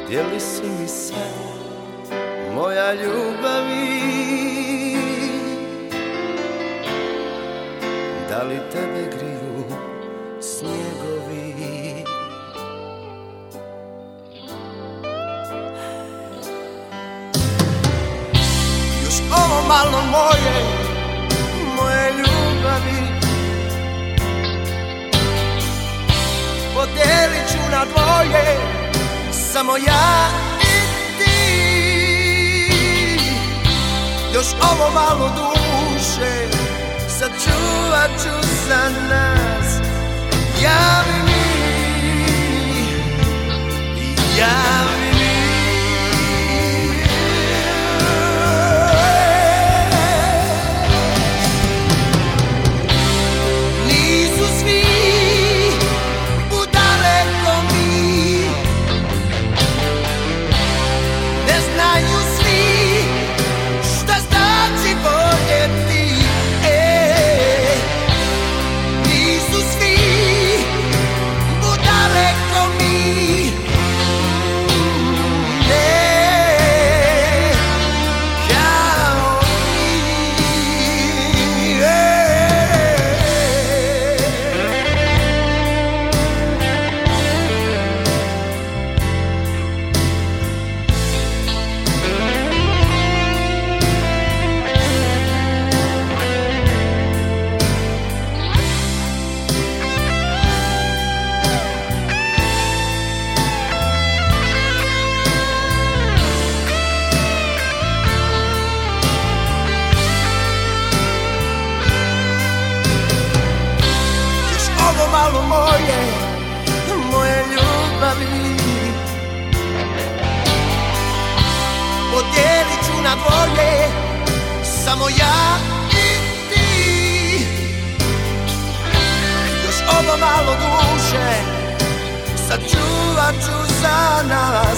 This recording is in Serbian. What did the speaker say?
gdje li si mi sad, moja ljubavi? Da li tebe griju snjegovi? Još ovo malo moje ljubavi podijelit ću na dvoje, samo ja i ti. Još ovo malo duše sačuvat ću za nas. Javi mi, javi mi. Nisu svi budale ko mi, ne znaju svi šta znači voljeti. Nisu svi budale ko mi, ne kao malo moje ljubavi podijelit ću na dvoje, samo ja i ti. Još ovo malo duše sačuvat ću za nas.